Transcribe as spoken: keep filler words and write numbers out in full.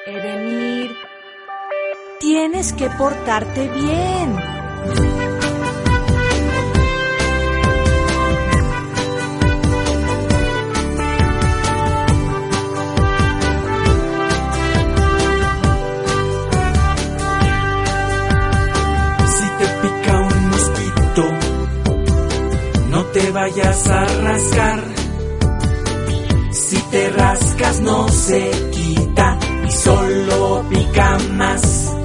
Edemir, tienes que portarte bien. Si te pica un mosquito, no te vayas a rascar. Si te rascas no se quita y solo pica más.